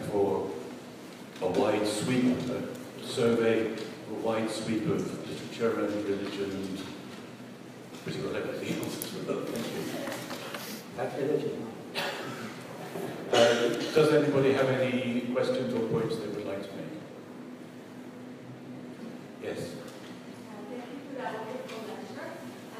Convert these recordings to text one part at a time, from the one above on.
for a wide sweep, a survey, a wide sweep of literature and religion and pretty well everything else as well. Thank you. That's religion. Does anybody have any questions or points they would like to make? Yes. Thank you for that wonderful lecture.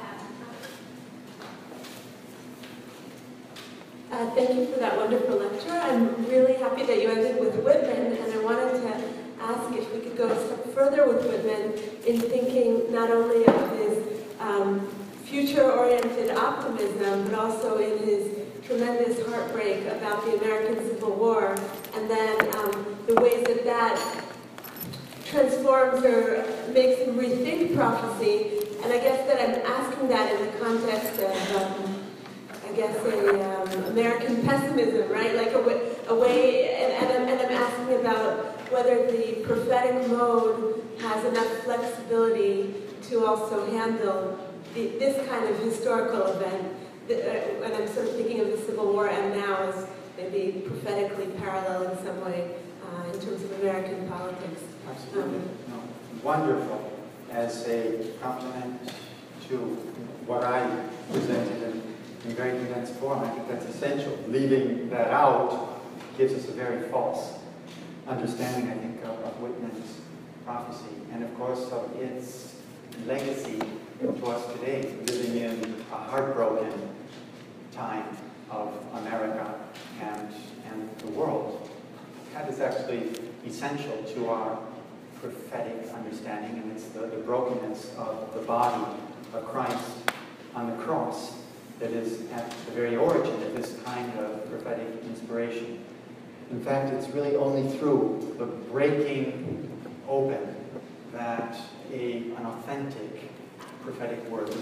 Thank you for that wonderful lecture. I'm really happy that you ended with Whitman, and I wanted to ask if we could go a step further with Whitman in thinking not only of his future-oriented optimism, but also in his tremendous heartbreak about the American Civil War, and then the ways that that transforms or makes him rethink prophecy. And I guess that I'm asking that in the context of, I guess, American pessimism, right? Like a way, and I'm asking about whether the prophetic mode has enough flexibility to also handle this kind of historical event. And I'm sort of thinking of the Civil War and now as maybe prophetically parallel in some way in terms of American politics. Absolutely. No. Wonderful. As a compliment to what I presented in very condensed form, I think that's essential. Leaving that out gives us a very false understanding, I think, of Whitman's prophecy, and of course of its legacy to us today, living in a heartbroken time of America and the world. That is actually essential to our prophetic understanding, and it's the brokenness of the body of Christ on the cross that is at the very origin of this kind of prophetic inspiration. In fact, it's really only through the breaking open that an authentic prophetic word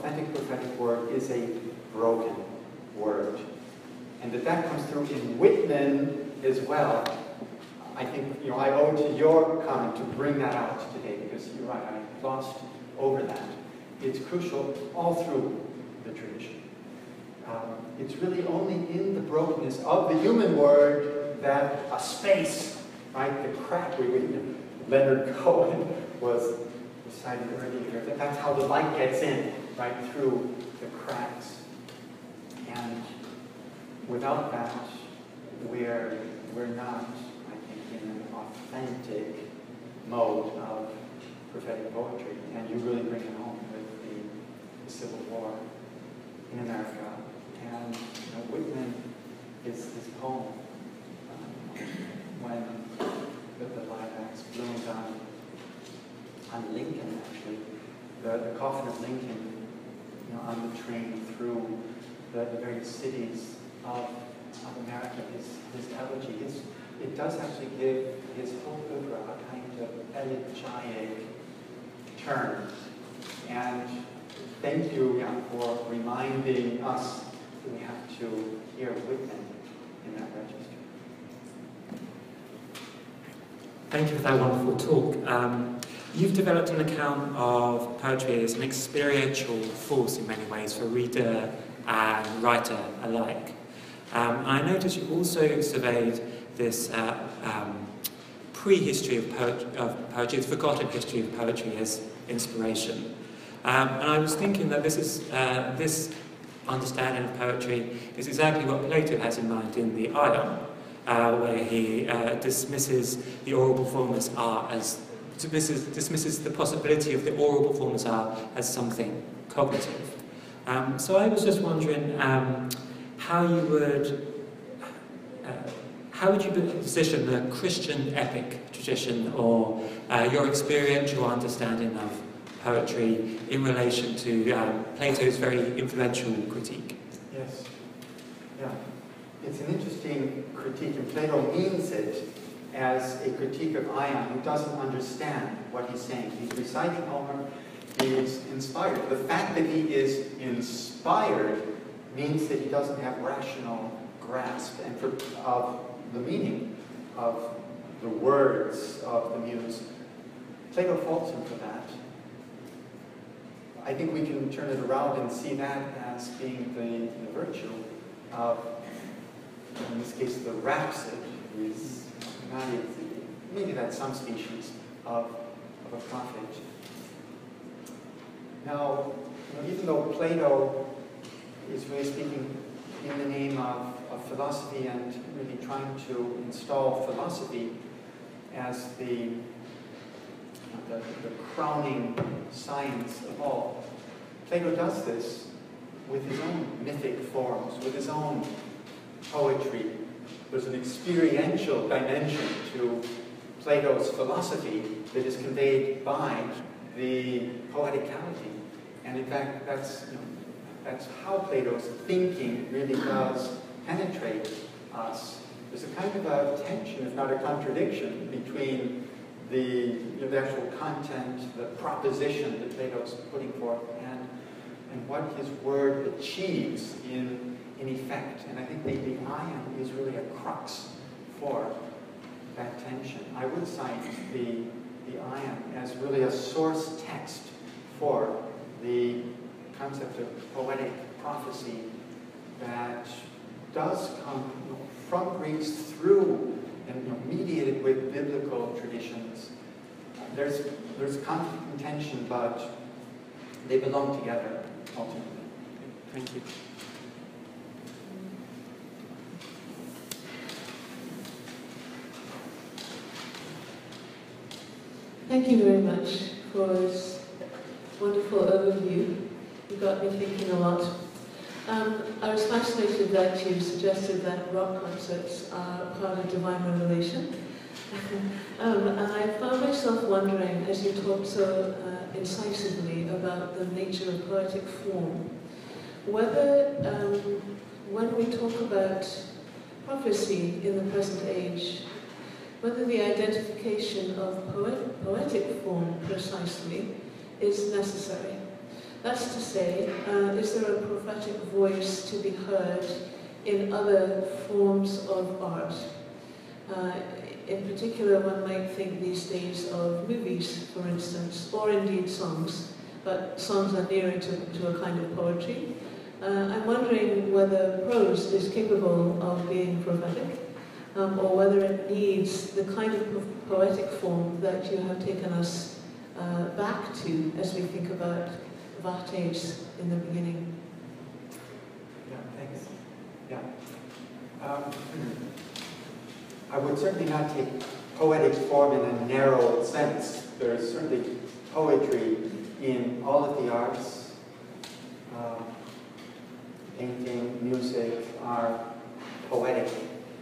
is a broken word. And that comes through in Whitman as well. I think, I owe to your comment to bring that out today, because you're right, I glossed over that. It's crucial all through the tradition. It's really only in the brokenness of the human word that a space, right, the crack, Leonard Cohen was recited earlier, that's how the light gets in, right, through the cracks. And without that, we're not, I think, in an authentic mode of prophetic poetry. And you really bring it home with the Civil War in America. And Whitman is his poem when the lilacs bloomed on Lincoln, actually, the coffin of Lincoln, on the train through the various cities of America. His elegy, it does actually give his whole oeuvre a kind of elegiac turn. And thank you for reminding us that we have to hear Whitman in that register. Thank you for that wonderful talk. You've developed an account of poetry as an experiential force in many ways for reader and writer alike. I noticed you also surveyed this prehistory of poetry, the forgotten history of poetry as inspiration. And I was thinking that this understanding of poetry is exactly what Plato has in mind in the Ion, where he dismisses the oral performance art as dismisses the possibility of the oral performance art as something cognitive. So I was just wondering how would you position the Christian epic tradition or your experiential understanding of poetry in relation to Plato's very influential critique? Yes. Yeah. It's an interesting critique, and Plato means it as a critique of Ion, who doesn't understand what he's saying. He's reciting Homer, he's inspired. The fact that he is inspired means that he doesn't have rational grasp of the meaning of the words of the muse. Plato faults him for that. I think we can turn it around and see that as being the virtue of, in this case, the rhapsode. He's maybe that's some species of a prophet. Now, even though Plato is really speaking in the name of philosophy and really trying to install philosophy as the crowning science of all, Plato does this with his own mythic forms, with his own poetry. There's an experiential dimension to Plato's philosophy that is conveyed by the poeticality. And in fact, that's how Plato's thinking really does penetrate us. There's a kind of a tension, if not a contradiction, between the actual content, the proposition that Plato's putting forth, and what his word achieves in effect. And I think the ion is really a crux for that tension. I would cite the ion as really a source text for the concept of poetic prophecy that does come from Greeks through and mediated with biblical traditions. There's conflict and tension, but they belong together ultimately. Thank you. Thank you very much for this wonderful overview. You got me thinking a lot. I was fascinated that you suggested that rock concerts are part of divine revelation. And I found myself wondering, as you talked so incisively about the nature of poetic form, whether when we talk about prophecy in the present age, whether the identification of poetic form precisely is necessary. That's to say, is there a prophetic voice to be heard in other forms of art? In particular, one might think these days of movies, for instance, or indeed songs, but songs are nearer to a kind of poetry. I'm wondering whether prose is capable of being prophetic, or whether it needs the kind of poetic form that you have taken us back to as we think about Vates in the beginning. Yeah, thanks. Yeah. I would certainly not take poetic form in a narrow sense. There is certainly poetry in all of the arts. Painting, music are poetic.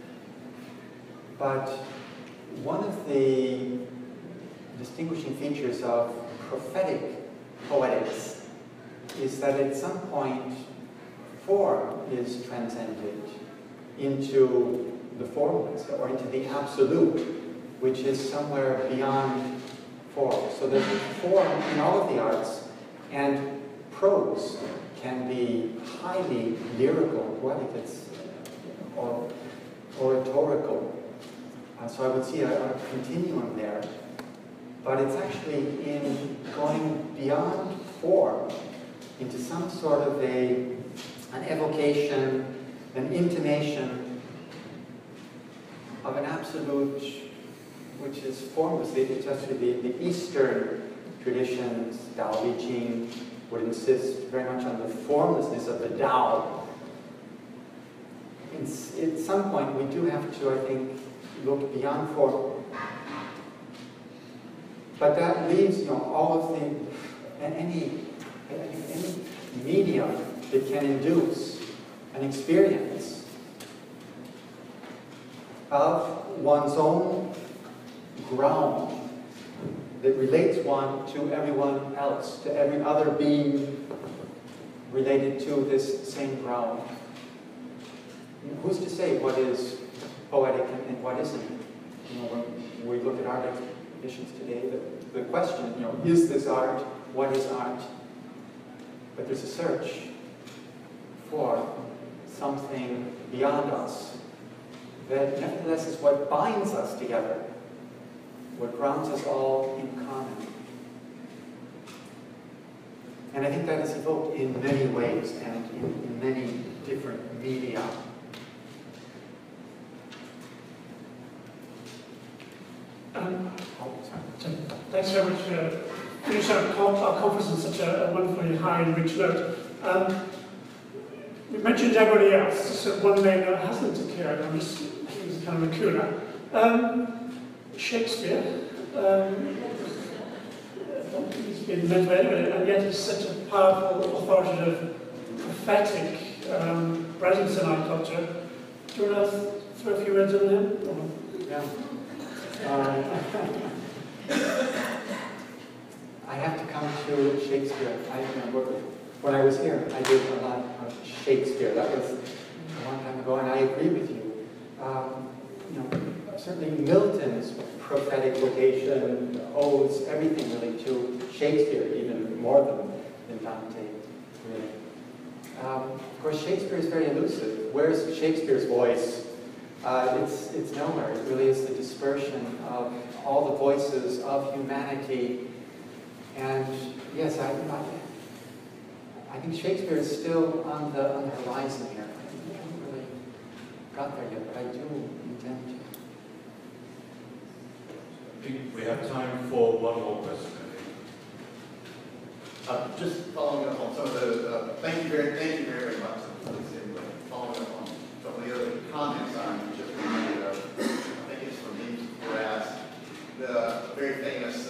But one of the distinguishing features of prophetic poetics is that at some point form is transcended into the formless, or into the absolute, which is somewhere beyond form. So there's form in all of the arts, and prose can be highly lyrical, poetic, or oratorical. So I would see a continuum there. But it's actually in going beyond form into some sort of an evocation, an intimation of an absolute which is formless. It's actually the Eastern traditions, Tao Te Ching, would insist very much on the formlessness of the Tao. At some point, we do have to, I think, look beyond form. But that leaves, all of any medium that can induce an experience of one's own ground that relates one to everyone else, to every other being related to this same ground. Who's to say what is poetic and what isn't? When we look at art exhibitions today, the question, is this art? What is art? But there's a search for something beyond us that nevertheless is what binds us together, what grounds us all in common. And I think that is evoked in many ways and in many different media. Thanks very much for finishing our conference on such a wonderfully high and rich note. You mentioned everybody else, just one name that hasn't occurred. I'm just thinking it's kind of lacuna. Shakespeare. He's been venerated, and yet he's such a powerful, authoritative, prophetic presence in our culture. Do you want to throw a few words on him? Yeah. I have to come to Shakespeare. I remember when I was here, I did a lot of Shakespeare. That was a long time ago, and I agree with you. Certainly Milton's prophetic vocation owes everything really to Shakespeare, even more than Dante, really. Of course, Shakespeare is very elusive. Where's Shakespeare's voice? It's nowhere. It really is the dispersion of all the voices of humanity. And yes, I think Shakespeare is still on the horizon here. I haven't really got there yet, but I do intend to. I think we have time for one more question. Just following up on some of the, thank you very much. Following up on some of the other comments I'm just reminded of. I think it's from James Brass, the very famous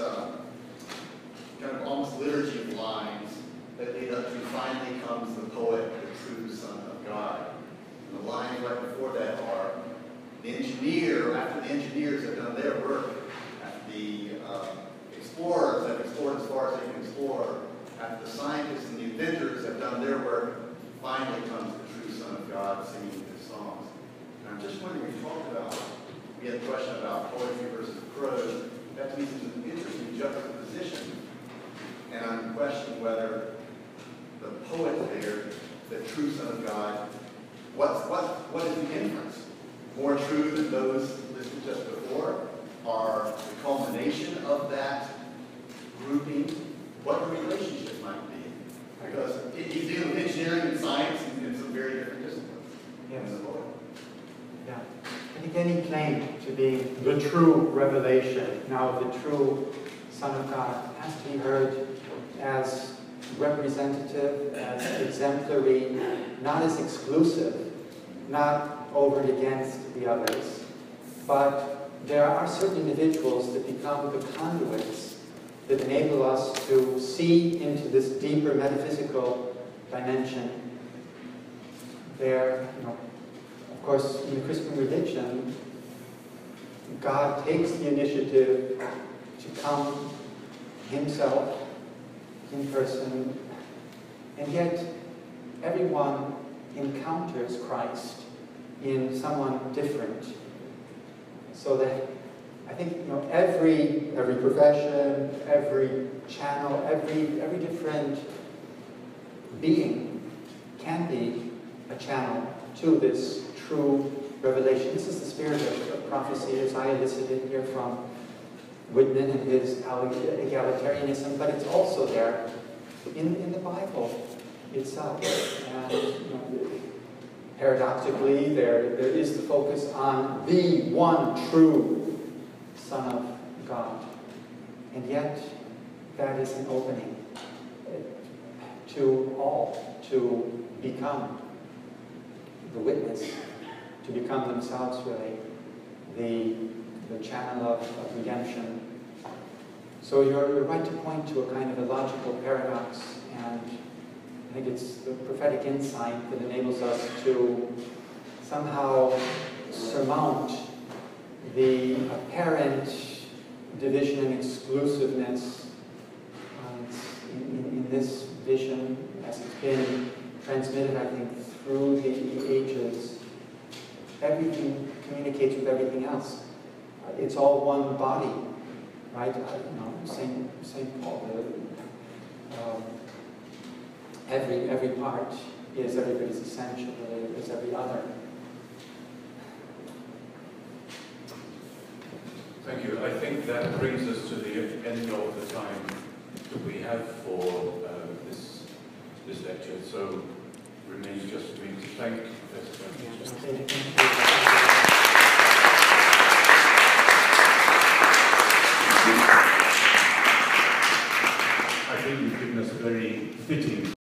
kind of almost liturgy of lines that lead up to finally comes the poet, the true Son of God. And the lines right before that are the engineer, after the engineers have done their work, after the explorers have explored as far as they can explore, after the scientists and the inventors have done their work, finally comes the true Son of God singing his songs. And I'm just wondering, we had a question about poetry versus prose. That to me is an interesting juxtaposition. And I'm questioning whether the poet there, the true Son of God, what is the inference? More true than those listed just before? Are the culmination of that grouping? What the relationship might be? Because he's dealing with engineering and science in some very different disciplines. Yes. Yeah. I think any claim to be the true revelation, now the true Son of God, has to be heard as representative, as exemplary, not as exclusive, not over and against the others. But there are certain individuals that become the conduits that enable us to see into this deeper metaphysical dimension. There, of course, in the Christian religion, God takes the initiative to come himself in person, and yet everyone encounters Christ in someone different. So that I think every profession, every channel, every different being can be a channel to this true revelation. This is the spirit of prophecy, as I elicited here from Whitman and his egalitarianism, but it's also there in the Bible itself. And paradoxically, there is the focus on the one true Son of God. And yet, that is an opening to all to become the witness, to become themselves really the channel of redemption. So you're right to point to a kind of a logical paradox, and I think it's the prophetic insight that enables us to somehow surmount the apparent division and exclusiveness in this vision as it's been transmitted, I think, through the ages. Everything communicates with everything else. It's all one body, right? St. Paul, every part is everybody's essential, is every other. Thank you. I think that brings us to the end of the time that we have for this lecture. So remains just for me to thank Professor Francis. Thank you.